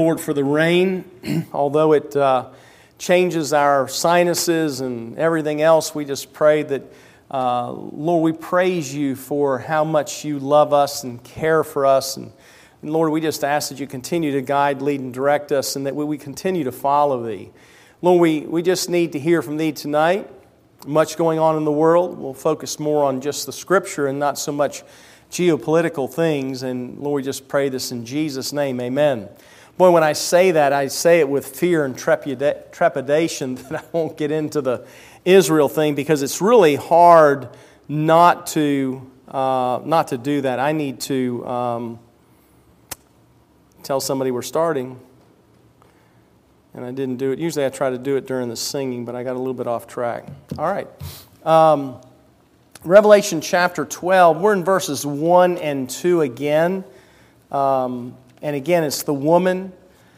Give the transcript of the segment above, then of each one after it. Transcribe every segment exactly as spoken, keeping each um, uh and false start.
Lord for the rain. Although it uh, changes our sinuses and everything else, we just pray that, uh, Lord, we praise you for how much you love us and care for us. And, and Lord, we just ask that you continue to guide, lead, and direct us, and that we, we continue to follow thee. Lord, we, we just need to hear from thee tonight. Much going on in the world. We'll focus more on just the Scripture and not so much geopolitical things. And Lord, we just pray this in Jesus' name. Amen. Boy, when I say that, I say it with fear and trepidation that I won't get into the Israel thing, because it's really hard not to uh, not to do that. I need to um, tell somebody we're starting, and I didn't do it. Usually I try to do it during the singing, but I got a little bit off track. All right. Um, Revelation chapter twelve, we're in verses one and two again. Um, and again, it's the woman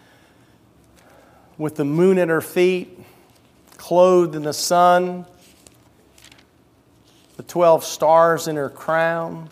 with the moon at her feet, clothed in the sun, the twelve stars in her crown,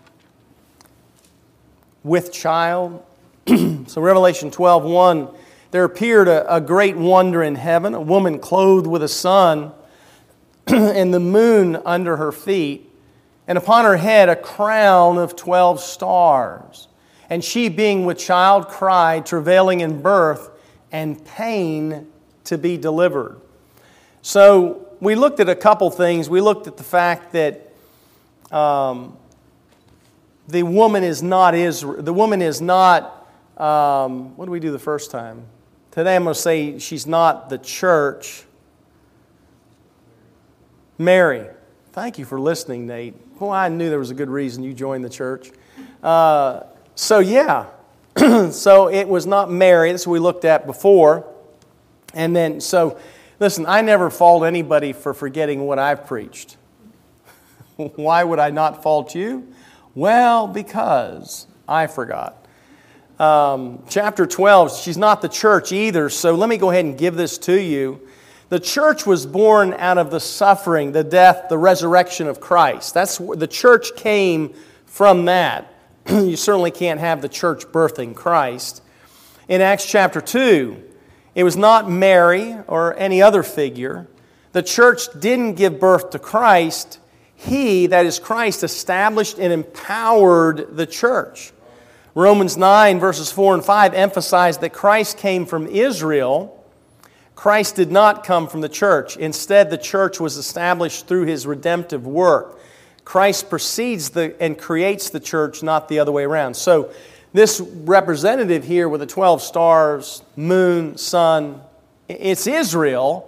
with child. So Revelation twelve one, there appeared a, a great wonder in heaven, a woman clothed with a sun, and the moon under her feet, and upon her head a crown of twelve stars. And she, being with child, cried, travailing in birth, and pain to be delivered. So we looked at a couple things. We looked at the fact that um, the woman is not Israel. The woman is not. Um, what did we do the first time? Today I'm going to say she's not the church. Mary. Thank you for listening, Nate. Well, I knew there was a good reason you joined the church. Uh, so yeah, so it was not Mary. That's what we looked at before. And then, so, listen, I never fault anybody for forgetting what I've preached. Why would I not fault you? Well, because I forgot. Um, chapter twelve, she's not the church either, so let me go ahead and give this to you. The church was born out of the suffering, the death, the resurrection of Christ. That's the church came from that. You certainly can't have the church birthing Christ. In Acts chapter two, it was not Mary or any other figure. The church didn't give birth to Christ. He, that is Christ, established and empowered the church. Romans nine, verses four and five emphasize that Christ came from Israel. Christ did not come from the church. Instead, the church was established through His redemptive work. Christ precedes the, and creates the church, not the other way around. So, this representative here with the twelve stars, moon, sun, it's Israel,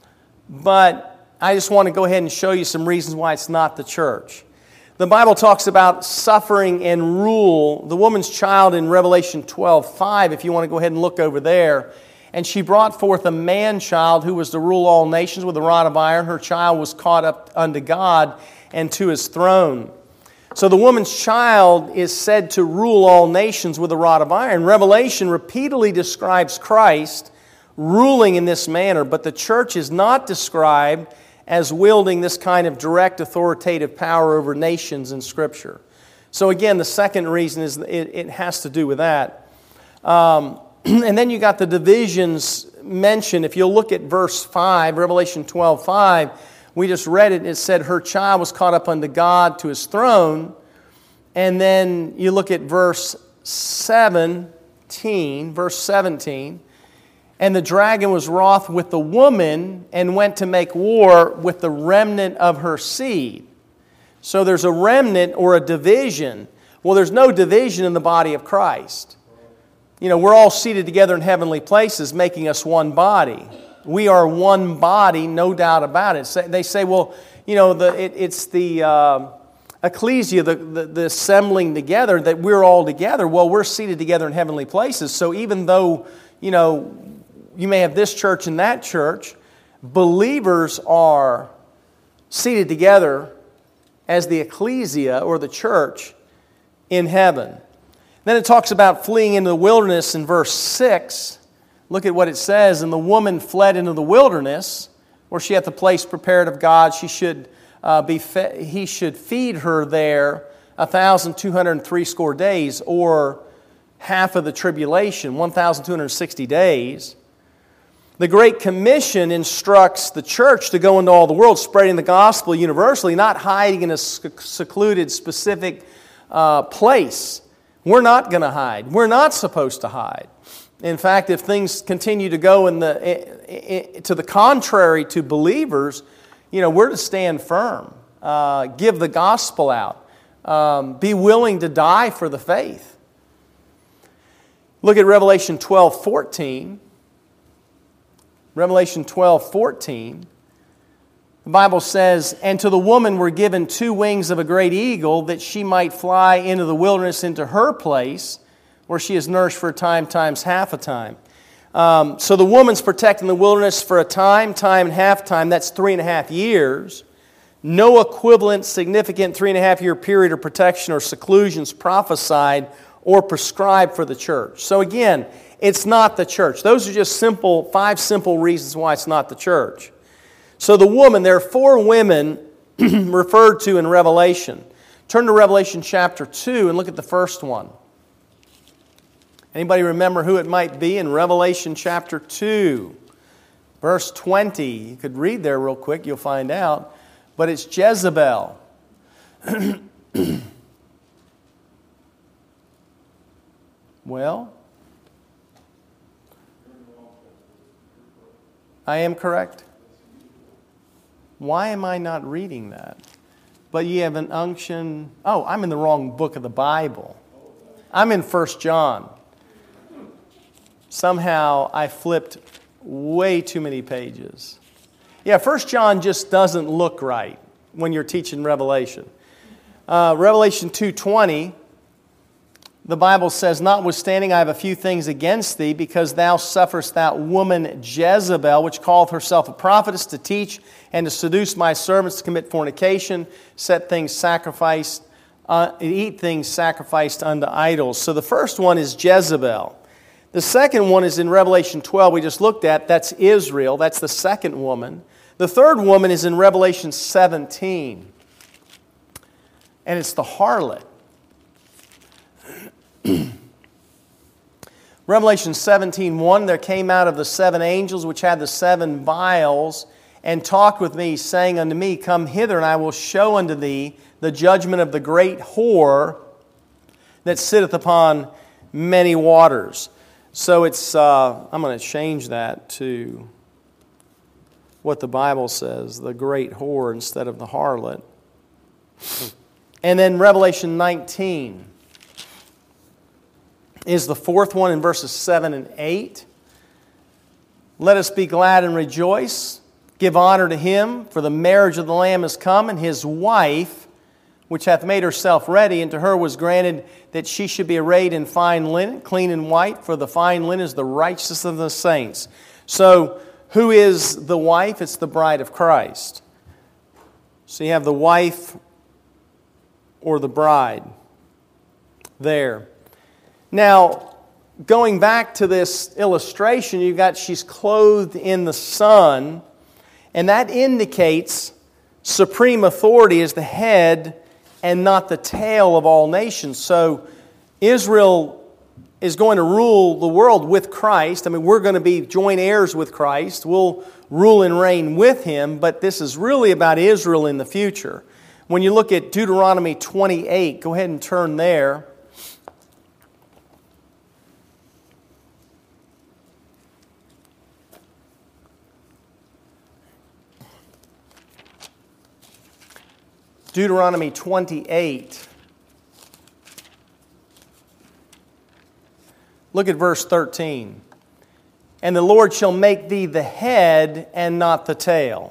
but I just want to go ahead and show you some reasons why it's not the church. The Bible talks about suffering and rule. The woman's child in Revelation twelve five, if you want to go ahead and look over there. And she brought forth a man-child who was to rule all nations with a rod of iron. Her child was caught up unto God and to His throne. So the woman's child is said to rule all nations with a rod of iron. Revelation repeatedly describes Christ ruling in this manner, but the church is not described as wielding this kind of direct authoritative power over nations in Scripture. So again, the second reason is it, it has to do with that. Um, and then you got the divisions mentioned. If you'll look at verse five, Revelation twelve five, we just read it. It said her child was caught up unto God to His throne. And then you look at verse seventeen, verse seventeen. And the dragon was wroth with the woman and went to make war with the remnant of her seed. So there's a remnant or a division. Well, there's no division in the body of Christ. You know, we're all seated together in heavenly places, making us one body. We are one body, no doubt about it. They say, well, you know, the, it, it's the uh, ecclesia, the, the, the assembling together, that we're all together. Well, we're seated together in heavenly places. So even though, you know, you may have this church and that church, believers are seated together as the ecclesia or the church in heaven. Then it talks about fleeing into the wilderness in verse six. Look at what it says. And the woman fled into the wilderness, where she hath the place prepared of God. She should uh, be fe- he should feed her there a thousand two hundred and three score days, or half of the tribulation, one thousand two hundred sixty days. The Great Commission instructs the church to go into all the world, spreading the gospel universally, not hiding in a secluded, specific uh, place. We're not going to hide. We're not supposed to hide. In fact, if things continue to go in the to the contrary to believers, you know, we're to stand firm, uh, give the gospel out, um, be willing to die for the faith. Look at Revelation twelve fourteen. Revelation twelve fourteen. The Bible says, "And to the woman were given two wings of a great eagle, that she might fly into the wilderness, into her place, where she is nourished for a time, times half a time." Um, so the woman's protected in the wilderness for a time, time and half time. That's three and a half years. No equivalent, significant three and a half year period of protection or seclusions prophesied or prescribed for the church. So again, it's not the church. Those are just simple, five simple reasons why it's not the church. So the woman, there are four women referred to in Revelation. Turn to Revelation chapter two and look at the first one. Anybody remember who it might be in Revelation chapter two? Verse twenty. You could read there real quick, you'll find out. But it's Jezebel. Well, I am correct. Why am I not reading that? But ye have an unction. Oh, I'm in the wrong book of the Bible. I'm in First John. Somehow I flipped way too many pages. Yeah, First John just doesn't look right when you're teaching Revelation. Uh, Revelation two twenty, the Bible says, "Notwithstanding, I have a few things against thee, because thou sufferest that woman Jezebel, which calleth herself a prophetess, to teach and to seduce my servants to commit fornication, set things sacrificed, uh, eat things sacrificed unto idols." So the first one is Jezebel. The second one is in Revelation twelve, we just looked at. That's Israel. That's the second woman. The third woman is in Revelation seventeen. And it's the harlot. Revelation seventeen one, "There came out of the seven angels which had the seven vials, and talked with me, saying unto me, Come hither, and I will show unto thee the judgment of the great whore that sitteth upon many waters." So it's, uh, I'm going to change that to what the Bible says, the great whore instead of the harlot. And then Revelation nineteen is the fourth one in verses seven and eight. "Let us be glad and rejoice, give honor to him, for the marriage of the Lamb is come, and his wife, which hath made herself ready, and to her was granted that she should be arrayed in fine linen, clean and white, for the fine linen is the righteousness of the saints." So, who is the wife? It's the bride of Christ. So you have the wife or the bride there. Now, going back to this illustration, you've got she's clothed in the sun, and that indicates supreme authority as the head and not the tail of all nations. So Israel is going to rule the world with Christ. I mean, we're going to be joint heirs with Christ. We'll rule and reign with Him, but this is really about Israel in the future. When you look at Deuteronomy twenty-eight, go ahead and turn there. Deuteronomy twenty-eight. Look at verse thirteen. "And the Lord shall make thee the head and not the tail.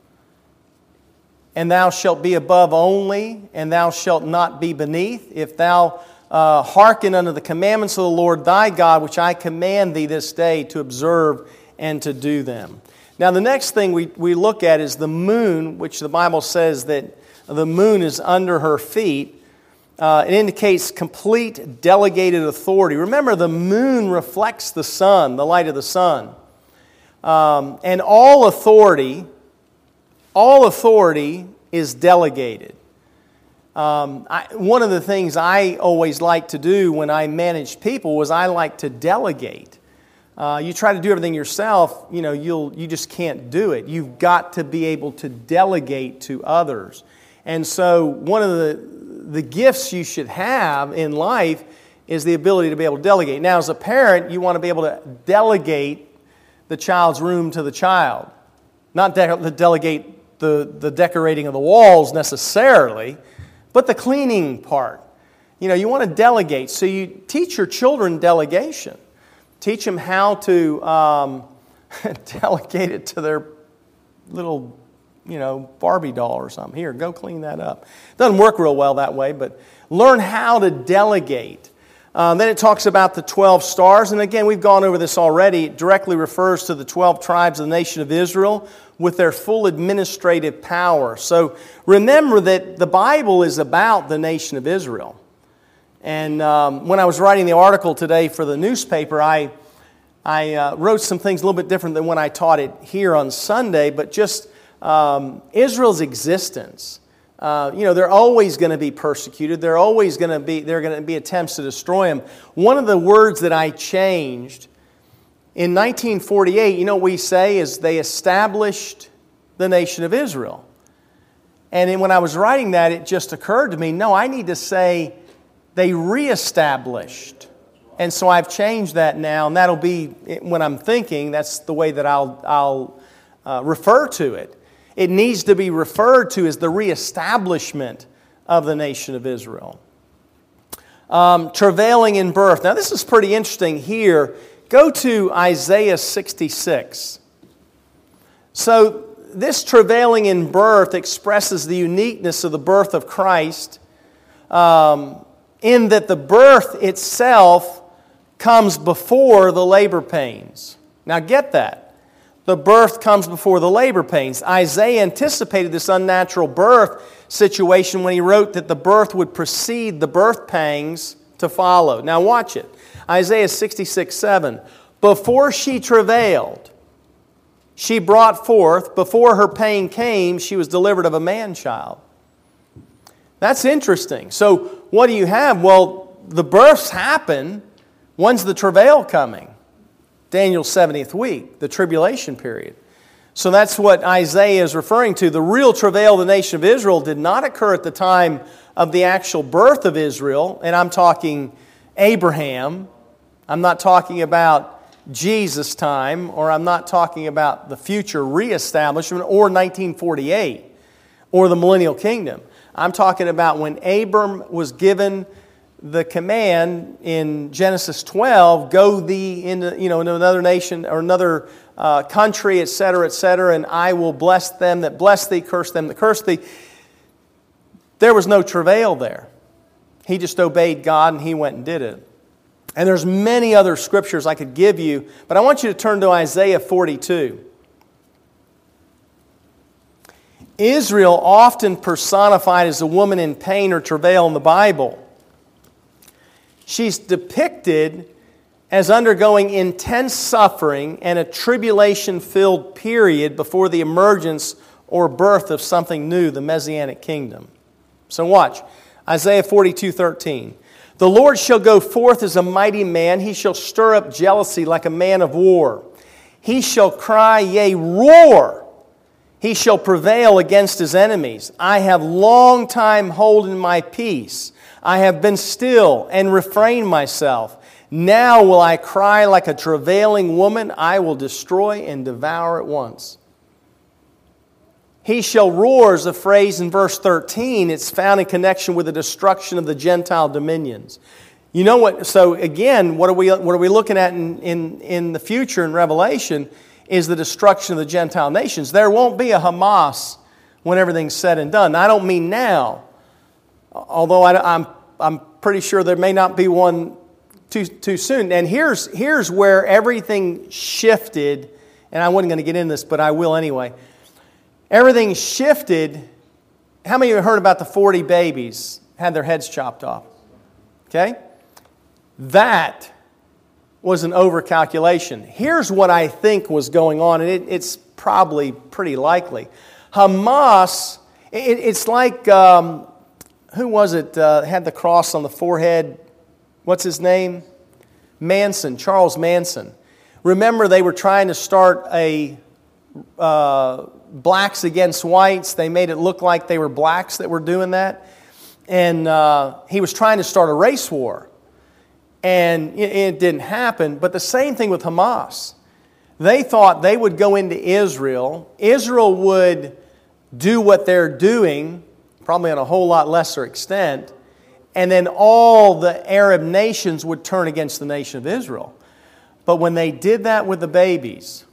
And thou shalt be above only, and thou shalt not be beneath, if thou uh, hearken unto the commandments of the Lord thy God, which I command thee this day to observe and to do them." Now the next thing we, we look at is the moon, which the Bible says that the moon is under her feet. Uh, it indicates complete delegated authority. Remember, the moon reflects the sun, the light of the sun. Um, and all authority, all authority is delegated. Um, I, one of the things I always like to do when I manage people was I like to delegate. Uh, you try to do everything yourself, you know, you'll you just can't do it. You've got to be able to delegate to others. And so one of the the gifts you should have in life is the ability to be able to delegate. Now, as a parent, you want to be able to delegate the child's room to the child. Not de- delegate the, the decorating of the walls necessarily, but the cleaning part. You know, you want to delegate. So you teach your children delegation. Teach them how to um, delegate it to their little, you know, Barbie doll or something. Here, go clean that up. Doesn't work real well that way, but learn how to delegate. Um, then it talks about the twelve stars. And again, we've gone over this already. It directly refers to the twelve tribes of the nation of Israel with their full administrative power. So remember that the Bible is about the nation of Israel. And um, when I was writing the article today for the newspaper, I, I uh, wrote some things a little bit different than when I taught it here on Sunday, but just um, Israel's existence. Uh, you know, they're always going to be persecuted. They're always going to be, there are going to be attempts to destroy them. One of the words that I changed in nineteen forty-eight, you know what we say is they established the nation of Israel. And then when I was writing that, it just occurred to me, no, I need to say they reestablished. And so I've changed that now, and that'll be, when I'm thinking, that's the way that I'll, I'll uh, refer to it. It needs to be referred to as the reestablishment of the nation of Israel. Um, travailing in birth. Now this is pretty interesting here. Go to Isaiah sixty-six. So this travailing in birth expresses the uniqueness of the birth of Christ, um, in that the birth itself comes before the labor pains. Now get that. The birth comes before the labor pains. Isaiah anticipated this unnatural birth situation when he wrote that the birth would precede the birth pangs to follow. Now watch it. Isaiah sixty-six seven. Before she travailed, she brought forth. Before her pain came, she was delivered of a man-child. That's interesting. So what do you have? Well, the births happen. When's the travail coming? Daniel's seventieth week, the tribulation period. So that's what Isaiah is referring to. The real travail of the nation of Israel did not occur at the time of the actual birth of Israel. And I'm talking Abraham. I'm not talking about Jesus' time, or I'm not talking about the future reestablishment or nineteen forty-eight or the millennial kingdom. I'm talking about when Abram was given the command in Genesis twelve, go thee into, you know, into another nation or another uh, country, et cetera, et cetera, and I will bless them that bless thee, curse them that curse thee. There was no travail there. He just obeyed God and he went and did it. And there's many other scriptures I could give you, but I want you to turn to Isaiah forty-two. Israel, often personified as a woman in pain or travail in the Bible, she's depicted as undergoing intense suffering and a tribulation-filled period before the emergence or birth of something new, the Messianic kingdom. So watch. Isaiah forty-two thirteen. The Lord shall go forth as a mighty man. He shall stir up jealousy like a man of war. He shall cry, yea, roar. He shall prevail against his enemies. I have long time holden my peace. I have been still and refrained myself. Now will I cry like a travailing woman. I will destroy and devour at once. He shall roar is a phrase in verse thirteen. It's found in connection with the destruction of the Gentile dominions. You know what? So again, what are we what are we looking at in, in, in the future in Revelation is the destruction of the Gentile nations. There won't be a Hamas when everything's said and done. I don't mean now. Although I, I'm, I'm pretty sure there may not be one too, too soon. And here's, here's where everything shifted, and I wasn't going to get into this, but I will anyway. Everything shifted. How many of you heard about the forty babies had their heads chopped off? Okay? That was an overcalculation. Here's what I think was going on, and it, it's probably pretty likely. Hamas, it, it's like... Um, who was it uh, had the cross on the forehead? What's his name? Manson, Charles Manson. Remember, they were trying to start a uh, blacks against whites. They made it look like they were blacks that were doing that. And uh, he was trying to start a race war. And it, it didn't happen. But the same thing with Hamas. They thought they would go into Israel. Israel would do what they're doing, probably on a whole lot lesser extent. And then all the Arab nations would turn against the nation of Israel. But when they did that with the babies,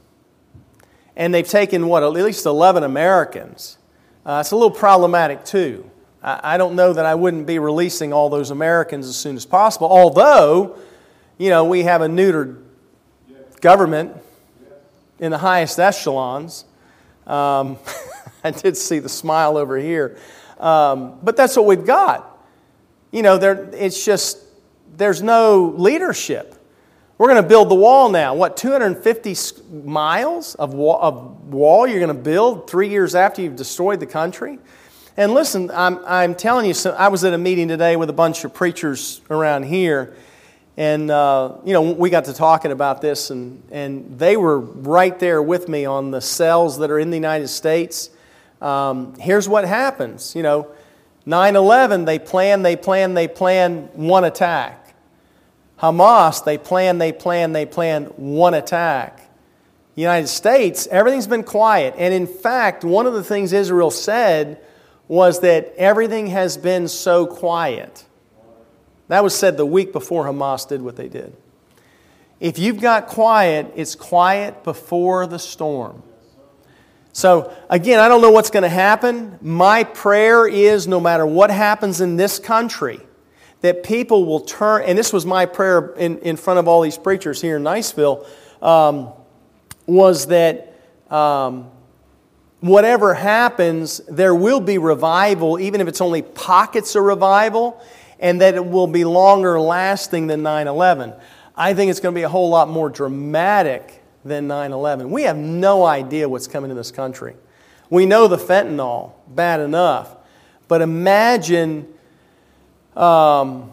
and they've taken, what, at least eleven Americans, uh, it's a little problematic too. I, I don't know that I wouldn't be releasing all those Americans as soon as possible, although, you know, we have a neutered government in the highest echelons. Um, I did see the smile over here. Um, but that's what we've got. You know, there, it's just, there's no leadership. We're going to build the wall now. What, two hundred fifty miles of wall, of wall you're going to build three years after you've destroyed the country? And listen, I'm, I'm telling you, so I was at a meeting today with a bunch of preachers around here, and, uh, you know, we got to talking about this, and, and they were right there with me on the cells that are in the United States. Um, here's what happens, you know. nine eleven, they plan, they plan, they plan one attack. Hamas, they plan, they plan, they plan one attack. United States, everything's been quiet. And in fact, one of the things Israel said was that everything has been so quiet. That was said the week before Hamas did what they did. If you've got quiet, it's quiet before the storm. So, again, I don't know what's going to happen. My prayer is, no matter what happens in this country, that people will turn, and this was my prayer in, in front of all these preachers here in Niceville, um, was that um, whatever happens, there will be revival, even if it's only pockets of revival, and that it will be longer lasting than nine eleven. I think it's going to be a whole lot more dramatic than nine eleven. We have no idea what's coming to this country. We know the fentanyl, bad enough. But imagine, um,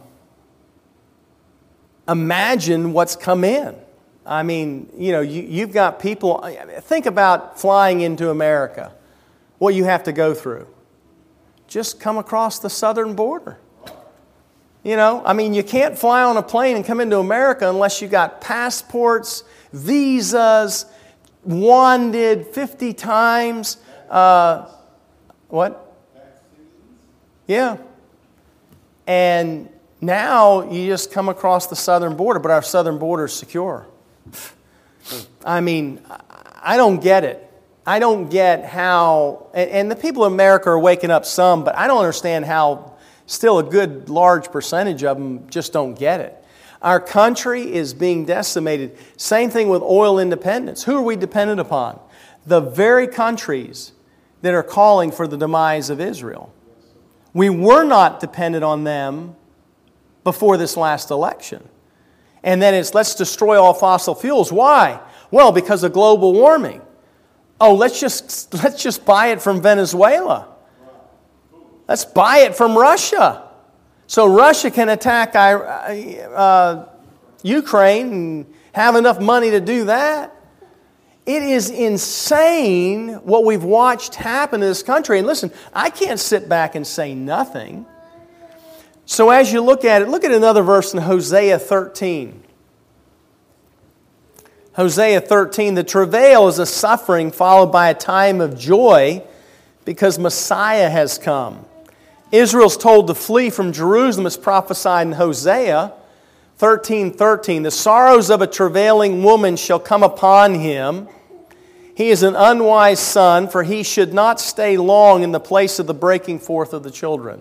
imagine what's come in. I mean, you know, you, you've got people, think about flying into America, what you have to go through. Just come across the southern border. You know, I mean, you can't fly on a plane and come into America unless you got passports, visas, wanted fifty times. Uh, what? Yeah. And now you just come across the southern border, but our southern border is secure. I mean, I don't get it. I don't get how, and, and the people of America are waking up some, but I don't understand how still a good large percentage of them just don't get it. Our country is being decimated. Same thing with oil independence. Who are we dependent upon? The very countries that are calling for the demise of Israel. We were not dependent on them before this last election. And then it's, let's destroy all fossil fuels. Why? Well, because of global warming. Oh, let's just, let's just buy it from Venezuela. Let's buy it from Russia. So Russia can attack uh, Ukraine and have enough money to do that. It is insane what we've watched happen in this country. And listen, I can't sit back and say nothing. So as you look at it, look at another verse in Hosea thirteen. Hosea thirteen, the travail is a suffering followed by a time of joy because Messiah has come. Israel's told to flee from Jerusalem as prophesied in Hosea thirteen thirteen. The sorrows of a travailing woman shall come upon him. He is an unwise son, for he should not stay long in the place of the breaking forth of the children.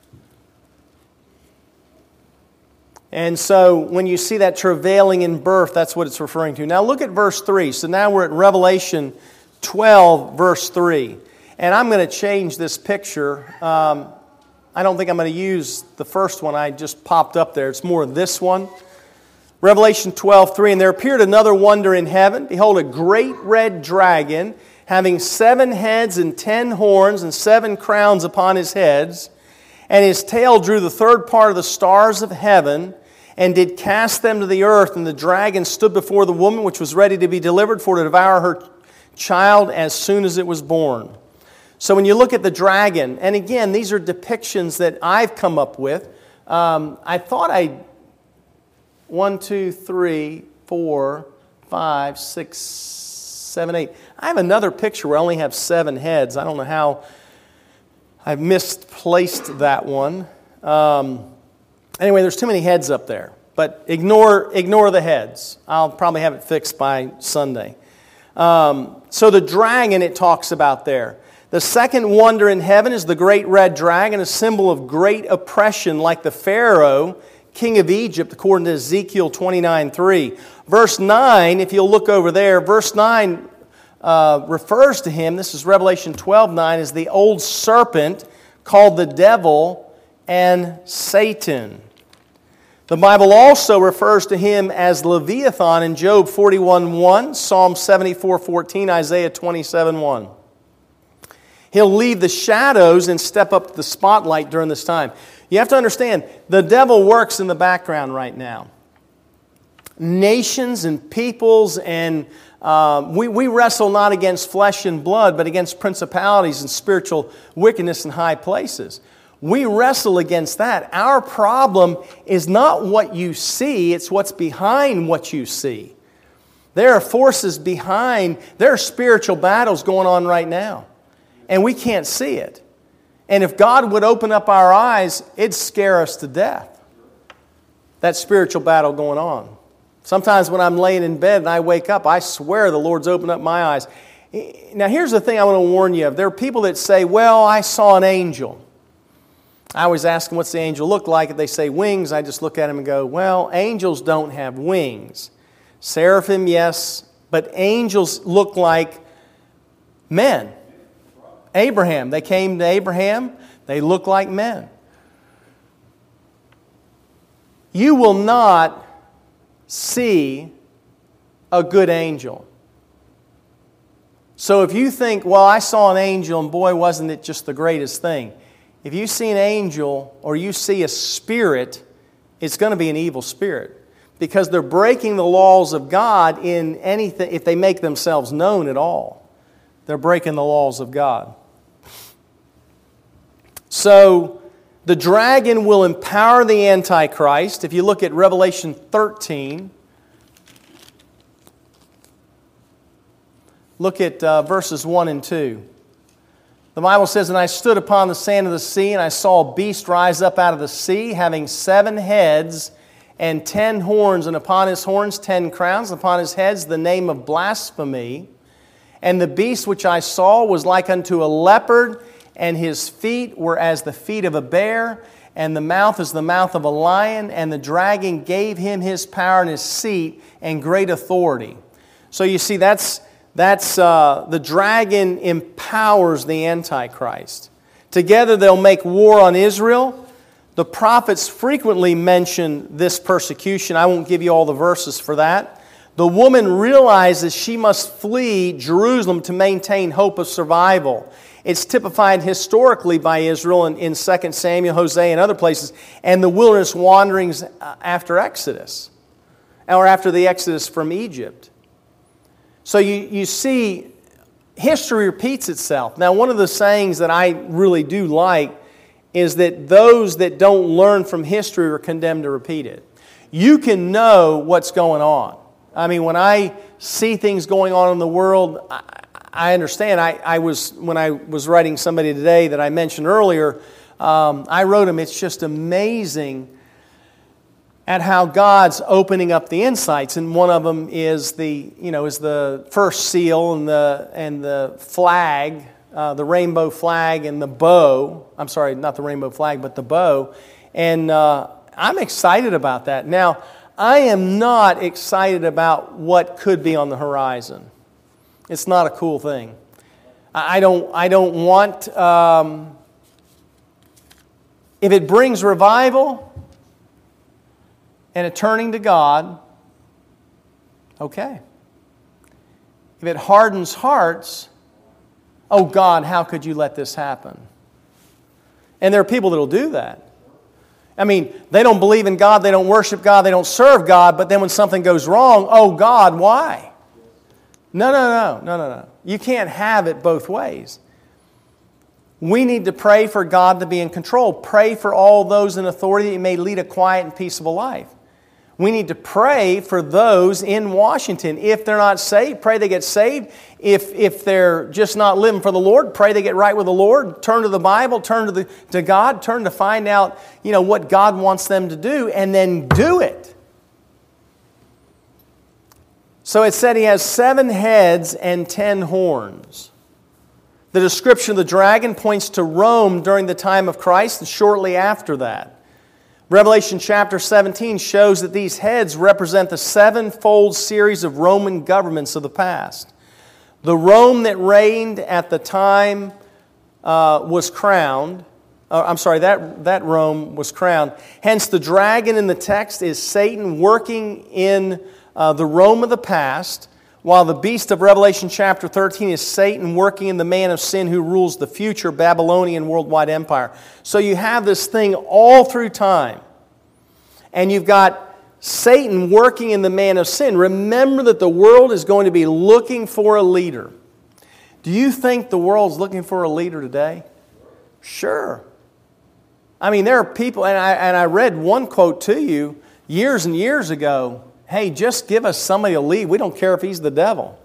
And so when you see that travailing in birth, that's what it's referring to. Now look at verse three. So now we're at Revelation twelve, verse three. And I'm going to change this picture. Um, I don't think I'm going to use the first one I just popped up there. It's more this one. Revelation twelve three, and there appeared another wonder in heaven. Behold, a great red dragon, having seven heads and ten horns and seven crowns upon his heads. And his tail drew the third part of the stars of heaven, and did cast them to the earth. And the dragon stood before the woman, which was ready to be delivered, for to devour her child as soon as it was born. So when you look at the dragon, and again, these are depictions that I've come up with. Um, I thought I, one, two, three, four, five, six, seven, eight. I have another picture where I only have seven heads. I don't know how I've misplaced that one. Um, anyway, there's too many heads up there. But ignore, ignore the heads. I'll probably have it fixed by Sunday. Um, so the dragon it talks about there. The second wonder in heaven is the great red dragon, a symbol of great oppression like the Pharaoh, king of Egypt, according to Ezekiel twenty-nine three. Verse nine, if you'll look over there, verse nine uh, refers to him, this is Revelation twelve nine, as the old serpent called the devil and Satan. The Bible also refers to him as Leviathan in Job forty-one one, Psalm seventy-four fourteen, Isaiah twenty-seven one. He'll leave the shadows and step up to the spotlight during this time. You have to understand, the devil works in the background right now. Nations and peoples, and uh, we, we wrestle not against flesh and blood, but against principalities and spiritual wickedness in high places. We wrestle against that. Our problem is not what you see, it's what's behind what you see. There are forces behind, there are spiritual battles going on right now. And we can't see it. And if God would open up our eyes, it'd scare us to death. That spiritual battle going on. Sometimes when I'm laying in bed and I wake up, I swear the Lord's opened up my eyes. Now here's the thing I want to warn you of. There are people that say, well, I saw an angel. I always ask them, what's the angel look like? If they say wings, I just look at them and go, well, angels don't have wings. Seraphim, yes, but angels look like men. Abraham, they came to Abraham, they look like men. You will not see a good angel. So if you think, well, I saw an angel and boy, wasn't it just the greatest thing. If you see an angel or you see a spirit, it's going to be an evil spirit. Because they're breaking the laws of God in anything, if they make themselves known at all. They're breaking the laws of God. So, the dragon will empower the Antichrist. If you look at Revelation thirteen, look at uh, verses one and two. The Bible says, and I stood upon the sand of the sea, and I saw a beast rise up out of the sea, having seven heads and ten horns, and upon his horns ten crowns, and upon his heads the name of blasphemy. And the beast which I saw was like unto a leopard, and his feet were as the feet of a bear, and the mouth as the mouth of a lion, and the dragon gave him his power and his seat and great authority. So you see, that's, that's uh, the dragon empowers the Antichrist. Together they'll make war on Israel. The prophets frequently mention this persecution. I won't give you all the verses for that. The woman realizes she must flee Jerusalem to maintain hope of survival. It's typified historically by Israel in, in Second Samuel, Hosea, and other places, and the wilderness wanderings after Exodus, or after the Exodus from Egypt. So you, you see, history repeats itself. Now, one of the sayings that I really do like is that those that don't learn from history are condemned to repeat it. You can know what's going on. I mean, when I see things going on in the world, I, I understand. I, I was when I was writing somebody today that I mentioned earlier, um, I wrote him, it's just amazing at how God's opening up the insights. And one of them is the, you know, is the first seal and the and the flag, uh, the rainbow flag and the bow. I'm sorry, not the rainbow flag, but the bow. And uh, I'm excited about that. Now, I am not excited about what could be on the horizon. It's not a cool thing. I don't, I don't want, um, if it brings revival and a turning to God, okay. If it hardens hearts, oh God, how could you let this happen? And there are people that will do that. I mean, they don't believe in God, they don't worship God, they don't serve God, but then when something goes wrong, oh God, why? No, no, no, no, no, no. You can't have it both ways. We need to pray for God to be in control. Pray for all those in authority that He may lead a quiet and peaceable life. We need to pray for those in Washington. If they're not saved, pray they get saved. If, if they're just not living for the Lord, pray they get right with the Lord. Turn to the Bible, turn to, the, to God, turn to find out, you know, what God wants them to do, and then do it. So it said He has seven heads and ten horns. The description of the dragon points to Rome during the time of Christ and shortly after that. Revelation chapter seventeen shows that these heads represent the sevenfold series of Roman governments of the past. The Rome that reigned at the time uh, was crowned. Uh, I'm sorry, that, that Rome was crowned. Hence, the dragon in the text is Satan working in uh, the Rome of the past, while the beast of Revelation chapter thirteen is Satan working in the man of sin who rules the future Babylonian worldwide empire. So you have this thing all through time. And you've got Satan working in the man of sin. Remember that the world is going to be looking for a leader. Do you think the world's looking for a leader today? Sure. I mean, there are people, and I, and I read one quote to you years and years ago. Hey, just give us somebody to lead. We don't care if he's the devil.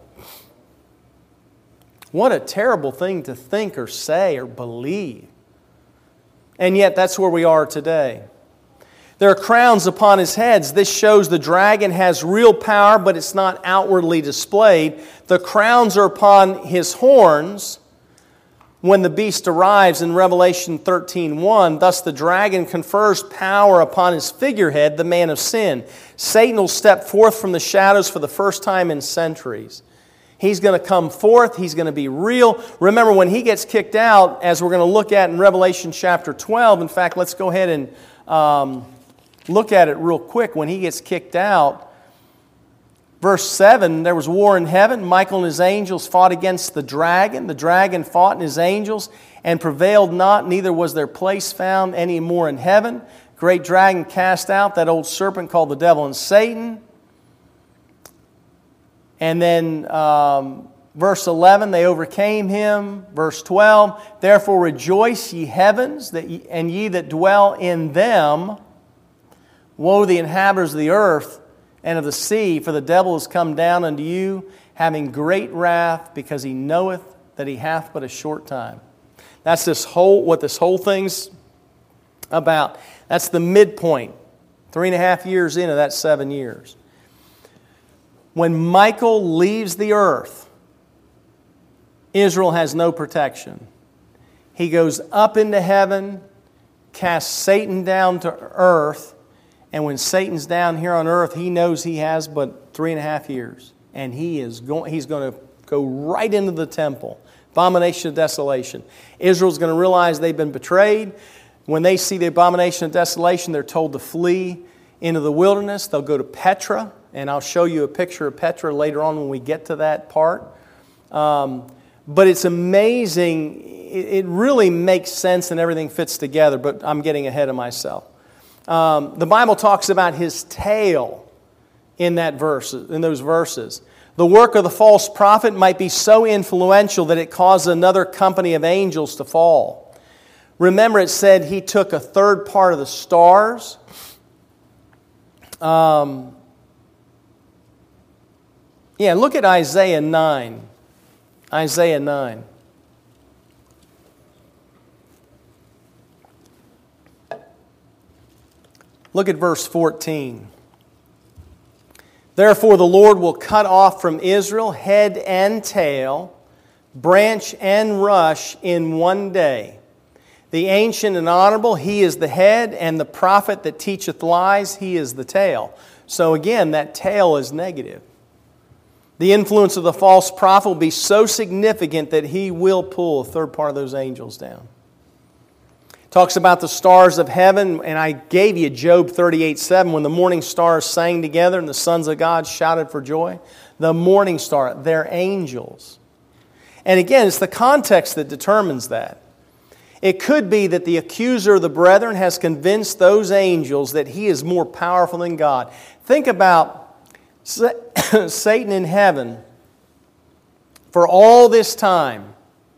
What a terrible thing to think or say or believe. And yet that's where we are today. There are crowns upon his heads. This shows the dragon has real power, but it's not outwardly displayed. The crowns are upon his horns when the beast arrives in Revelation thirteen one. Thus the dragon confers power upon his figurehead, the man of sin. Satan will step forth from the shadows for the first time in centuries. He's going to come forth. He's going to be real. Remember, when he gets kicked out, as we're going to look at in Revelation chapter twelve, in fact, let's go ahead and um, look at it real quick. When he gets kicked out, verse seven, there was war in heaven. Michael and his angels fought against the dragon. The dragon fought and his angels and prevailed not, neither was their place found any more in heaven. Great dragon cast out, that old serpent called the devil and Satan. And then um, verse eleven, they overcame him. Verse twelve, therefore rejoice ye heavens, that ye, and ye that dwell in them. Woe the inhabitants of the earth and of the sea, for the devil is come down unto you, having great wrath, because he knoweth that he hath but a short time. That's this whole what this whole thing's about. That's the midpoint. Three and a half years into that seven years. When Michael leaves the earth, Israel has no protection. He goes up into heaven, casts Satan down to earth, and when Satan's down here on earth, he knows he has but three and a half years. And he is going, he's going to go right into the temple. Abomination of desolation. Israel's going to realize they've been betrayed. When they see the abomination of desolation, they're told to flee into the wilderness. They'll go to Petra, and I'll show you a picture of Petra later on when we get to that part. Um, but it's amazing. It, it really makes sense and everything fits together, but I'm getting ahead of myself. Um, the Bible talks about his tail in that verse, in those verses. The work of the false prophet might be so influential that it caused another company of angels to fall. Remember, it said he took a third part of the stars. Um, yeah, look at Isaiah nine. Isaiah nine. Look at verse fourteen. Therefore the Lord will cut off from Israel head and tail, branch and rush in one day. The ancient and honorable, he is the head, and the prophet that teacheth lies, he is the tail. So again, that tail is negative. The influence of the false prophet will be so significant that he will pull a third part of those angels down. Talks about the stars of heaven, and I gave you Job thirty-eight seven, when the morning stars sang together and the sons of God shouted for joy. The morning star, they're angels. And again, it's the context that determines that. It could be that the accuser of the brethren has convinced those angels that he is more powerful than God. Think about Satan in heaven for all this time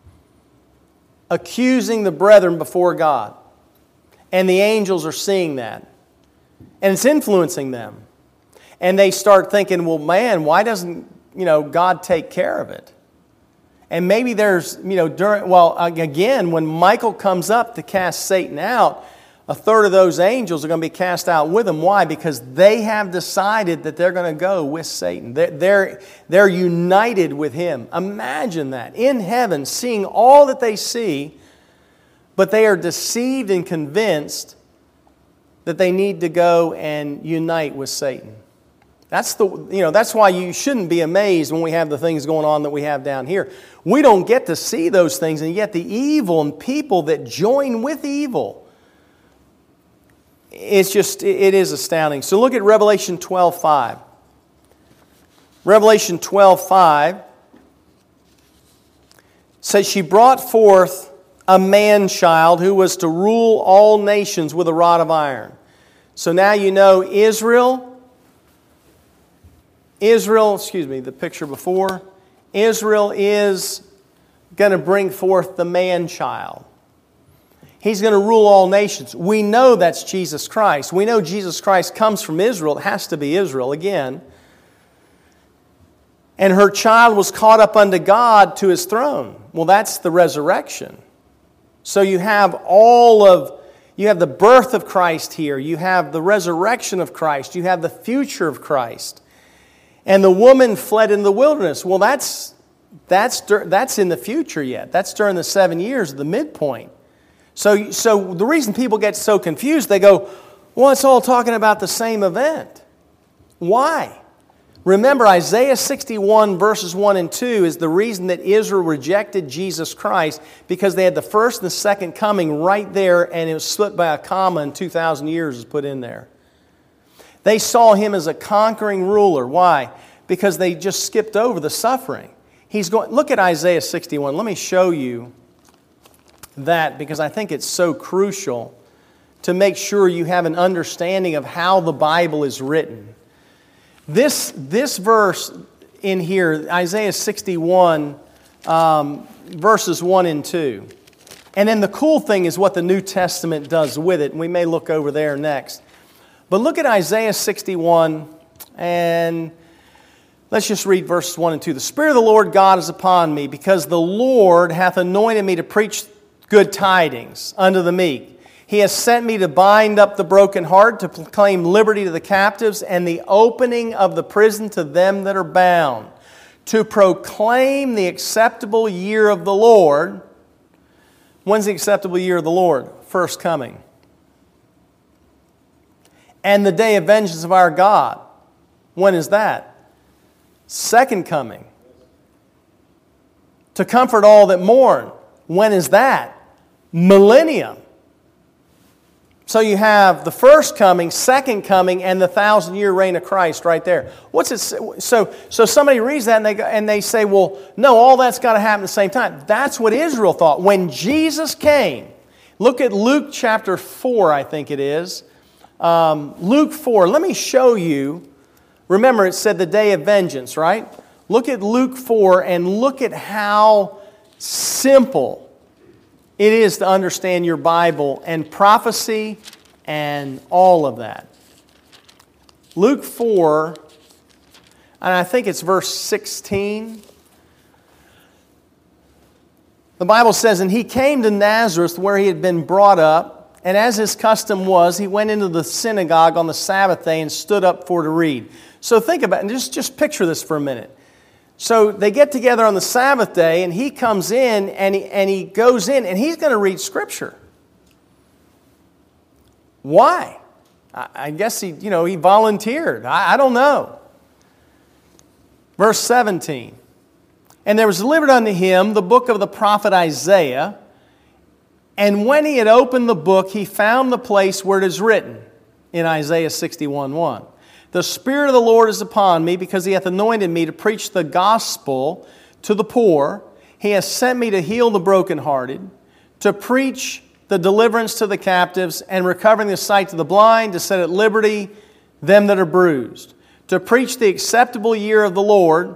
accusing the brethren before God. And the angels are seeing that. And it's influencing them. And they start thinking, well, man, why doesn't, you know, God take care of it? And maybe there's, you know, during, well, again, when Michael comes up to cast Satan out, a third of those angels are going to be cast out with him. Why? Because they have decided that they're going to go with Satan. They're, they're, they're united with him. Imagine that. In heaven, seeing all that they see, but they are deceived and convinced that they need to go and unite with Satan. That's the, you know, that's why you shouldn't be amazed when we have the things going on that we have down here. We don't get to see those things, and yet the evil and people that join with evil, it's just, it is astounding. So look at Revelation twelve five. Revelation twelve five says, she brought forth a man-child who was to rule all nations with a rod of iron. So now you know Israel... Israel, excuse me, the picture before, Israel is going to bring forth the man-child. He's going to rule all nations. We know that's Jesus Christ. We know Jesus Christ comes from Israel. It has to be Israel again. And her child was caught up unto God to His throne. Well, that's the resurrection. So you have all of, you have the birth of Christ here. You have the resurrection of Christ. You have the future of Christ. And the woman fled in the wilderness. Well, that's, that's, that's in the future yet. That's during the seven years, the midpoint. So, so the reason people get so confused, they go, well, it's all talking about the same event. Why? Remember, Isaiah sixty-one verses one and two is the reason that Israel rejected Jesus Christ, because they had the first and the second coming right there, and it was split by a comma, and two thousand years is put in there. They saw Him as a conquering ruler. Why? Because they just skipped over the suffering. He's going. Look at Isaiah sixty-one. Let me show you that, because I think it's so crucial to make sure you have an understanding of how the Bible is written. This, this verse in here, Isaiah sixty-one, um, verses one and two. And then the cool thing is what the New Testament does with it. And we may look over there next. But look at Isaiah sixty-one, and let's just read verses one and two. The Spirit of the Lord God is upon me, because the Lord hath anointed me to preach good tidings unto the meek. He has sent me to bind up the brokenhearted, to proclaim liberty to the captives, and the opening of the prison to them that are bound, to proclaim the acceptable year of the Lord. When's the acceptable year of the Lord? First coming. And the day of vengeance of our God. When is that? Second coming. To comfort all that mourn. When is that? Millennium. So you have the first coming, second coming, and the thousand-year reign of Christ right there. What's it? So, so somebody reads that and they go, and they say, "Well, no, all that's got to happen at the same time." That's what Israel thought when Jesus came. Look at Luke chapter four, I think it is. Um, Luke four. Let me show you. Remember, it said the day of vengeance, right? Look at Luke four and look at how simple it is to understand your Bible and prophecy and all of that. Luke four, and I think it's verse sixteen. The Bible says, "And he came to Nazareth where he had been brought up, and as his custom was, he went into the synagogue on the Sabbath day and stood up for to read." So think about it, and just, just picture this for a minute. So they get together on the Sabbath day, and he comes in, and he, and he goes in, and he's going to read Scripture. Why? I, I guess he, you know, he volunteered. I, I don't know. Verse seventeen. "And there was delivered unto him the book of the prophet Isaiah. And when he had opened the book, he found the place where it is written," in Isaiah sixty-one one. "The Spirit of the Lord is upon me, because he hath anointed me to preach the gospel to the poor. He has sent me to heal the brokenhearted, to preach the deliverance to the captives and recovering the sight to the blind, to set at liberty them that are bruised, to preach the acceptable year of the Lord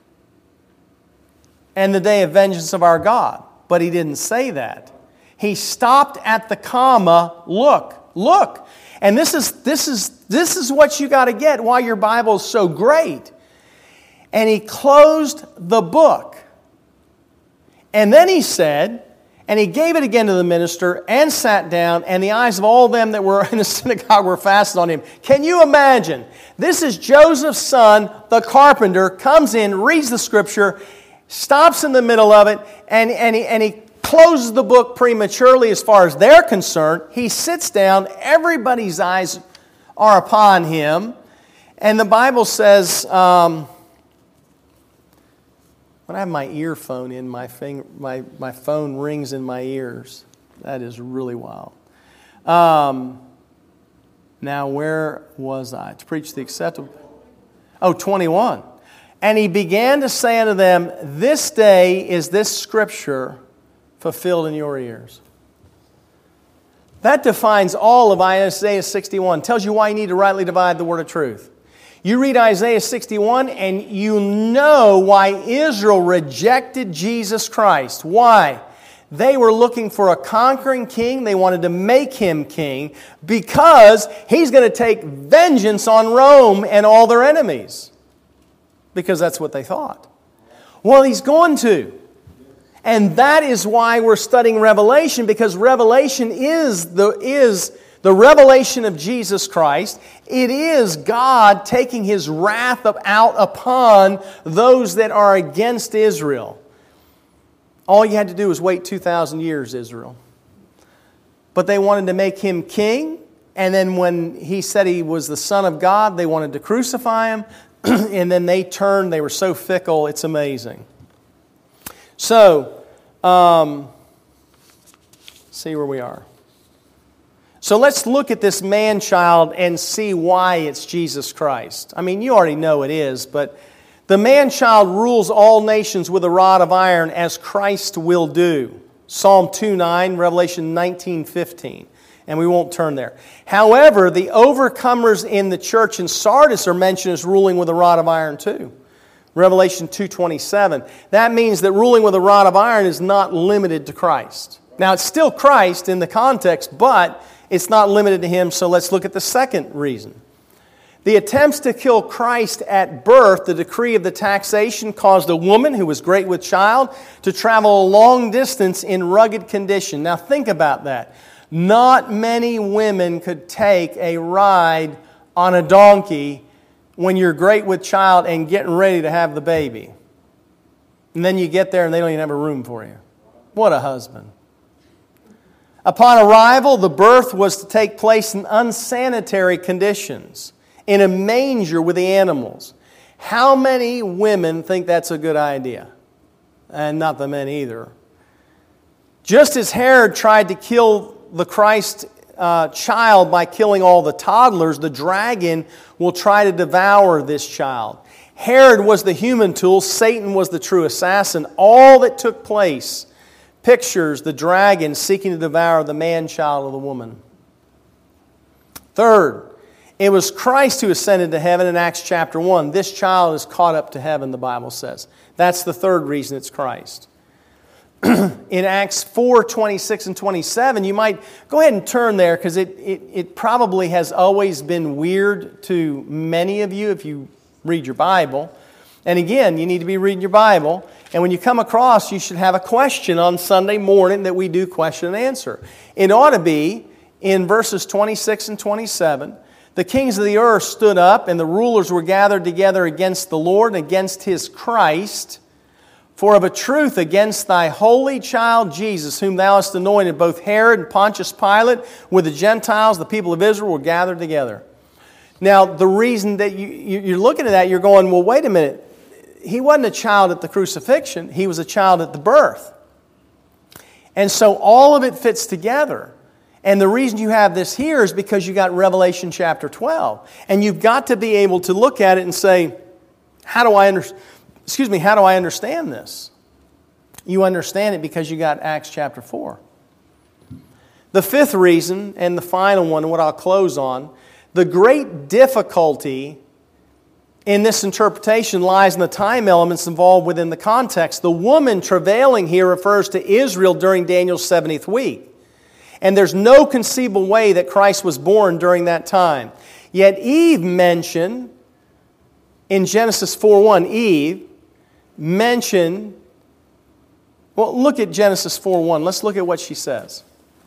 and the day of vengeance of our God. But he didn't say that. He stopped at the comma, look, look. And this is, this is, this is what you got to get, why your Bible is so great. And he closed the book. And then he said, and he gave it again to the minister and sat down, and the eyes of all them that were in the synagogue were fastened on him. Can you imagine? This is Joseph's son, the carpenter, comes in, reads the scripture, stops in the middle of it, and, and, he, and he closes the book prematurely as far as they're concerned. He sits down, everybody's eyes are upon him, and the Bible says... Um, When I have my earphone in, my, finger, my, my phone rings in my ears. That is really wild. Um, now, where was I? To preach the acceptable... Oh, twenty-one. And he began to say unto them, this day is this scripture fulfilled in your ears. That defines all of Isaiah sixty-one. Tells you why you need to rightly divide the word of truth. You read Isaiah sixty-one and you know why Israel rejected Jesus Christ. Why? They were looking for a conquering king. They wanted to make him king because he's going to take vengeance on Rome and all their enemies. Because that's what they thought. Well, he's going to. And that is why we're studying Revelation, because Revelation is the is The revelation of Jesus Christ. It is God taking His wrath out upon those that are against Israel. All you had to do was wait two thousand years, Israel. But they wanted to make Him king, and then when He said He was the Son of God, they wanted to crucify Him, and then they turned. They were so fickle, it's amazing. So, um, see where we are. So let's look at this man-child and see why it's Jesus Christ. I mean, you already know it is, but the man-child rules all nations with a rod of iron as Christ will do. Psalm two nine, Revelation nineteen fifteen. And we won't turn there. However, the overcomers in the church in Sardis are mentioned as ruling with a rod of iron too. Revelation two twenty-seven. That means that ruling with a rod of iron is not limited to Christ. Now, it's still Christ in the context, but it's not limited to Him, so let's look at the second reason. The attempts to kill Christ at birth, the decree of the taxation, caused a woman who was great with child to travel a long distance in rugged condition. Now think about that. Not many women could take a ride on a donkey when you're great with child and getting ready to have the baby. And then you get there and they don't even have a room for you. What a husband. Upon arrival, the birth was to take place in unsanitary conditions, in a manger with the animals. How many women think that's a good idea? And not the men either. Just as Herod tried to kill the Christ uh, child by killing all the toddlers, the dragon will try to devour this child. Herod was the human tool, Satan was the true assassin. All that took place pictures the dragon seeking to devour the man-child of the woman. Third, it was Christ who ascended to heaven in Acts chapter one. This child is caught up to heaven, the Bible says. That's the third reason it's Christ. In Acts four, twenty-six and twenty-seven, you might go ahead and turn there because it, it, it probably has always been weird to many of you if you read your Bible. And again, you need to be reading your Bible. And when you come across, you should have a question on Sunday morning that we do question and answer. It ought to be in verses twenty-six and twenty-seven. The kings of the earth stood up, and the rulers were gathered together against the Lord and against His Christ. For of a truth against thy holy child Jesus, whom thou hast anointed, both Herod and Pontius Pilate, with the Gentiles, the people of Israel, were gathered together. Now, the reason that you, you're looking at that, you're going, well, wait a minute. He wasn't a child at the crucifixion. He was a child at the birth. And so all of it fits together. And the reason you have this here is because you got Revelation chapter twelve. And you've got to be able to look at it and say, how do I understand? Excuse me, how do I understand this? You understand it because you got Acts chapter four. The fifth reason, and the final one, and what I'll close on, the great difficulty in this interpretation lies in the time elements involved within the context. The woman travailing here refers to Israel during Daniel's seventieth week. And there's no conceivable way that Christ was born during that time. Yet Eve mentioned, in Genesis four one, Eve mentioned, well, look at Genesis four one. Let's look at what she says.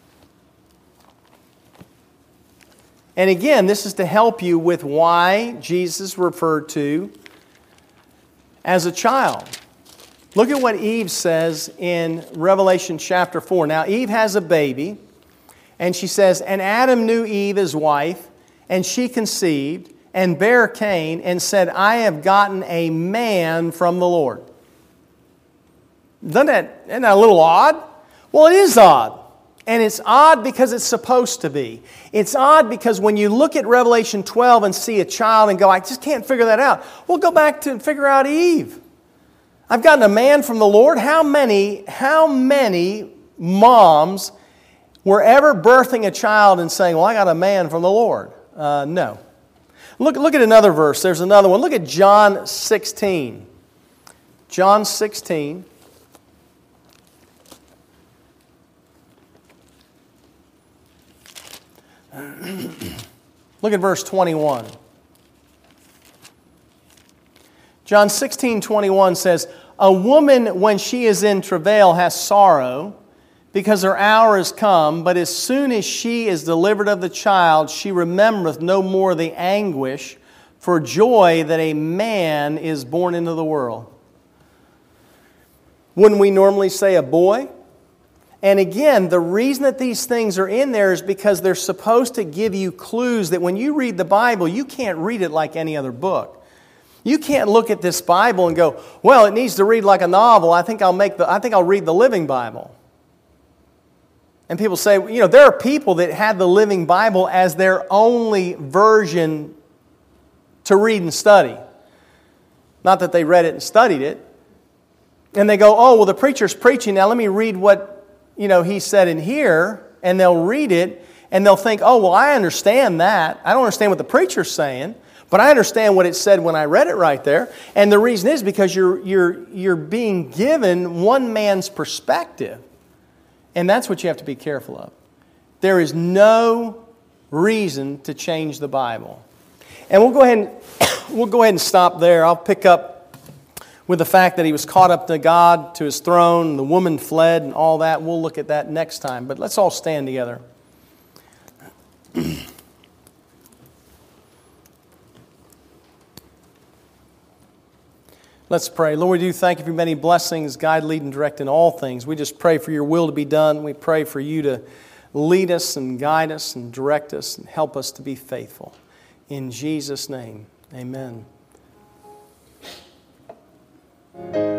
And again, this is to help you with why Jesus referred to as a child. Look at what Eve says in Revelation chapter four. Now, Eve has a baby, and she says, "And Adam knew Eve his wife, and she conceived, and bare Cain, and said, I have gotten a man from the Lord." Doesn't that, isn't that a little odd? Well, it is odd. And it's odd because it's supposed to be. It's odd because when you look at Revelation twelve and see a child and go, I just can't figure that out. Well, go back to figure out Eve. I've gotten a man from the Lord. How many, how many moms were ever birthing a child and saying, well, I got a man from the Lord? Uh, no. Look, look at another verse. There's another one. Look at John sixteen. John sixteen. Look at verse twenty-one. John sixteen twenty-one says, "A woman, when she is in travail, has sorrow, because her hour is come. But as soon as she is delivered of the child, she remembereth no more the anguish for joy that a man is born into the world." Wouldn't we normally say a boy? And again, the reason that these things are in there is because they're supposed to give you clues that when you read the Bible, you can't read it like any other book. You can't look at this Bible and go, well, it needs to read like a novel. I think I'll make the I think I'll read the Living Bible. And people say, you know, there are people that had the Living Bible as their only version to read and study. Not that they read it and studied it. And they go, oh, well, the preacher's preaching. Now let me read what you know, he said in here, and they'll read it, and they'll think, oh, well, I understand that. I don't understand what the preacher's saying, but I understand what it said when I read it right there. And the reason is because you're, you're, you're being given one man's perspective. And that's what you have to be careful of. There is no reason to change the Bible. And we'll go ahead and, we'll go ahead and stop there. I'll pick up with the fact that he was caught up to God, to his throne, the woman fled and all that. We'll look at that next time. But let's all stand together. Let's pray. Lord, we do thank you for many blessings, guide, lead, and direct in all things. We just pray for your will to be done. We pray for you to lead us and guide us and direct us and help us to be faithful. In Jesus' name, amen.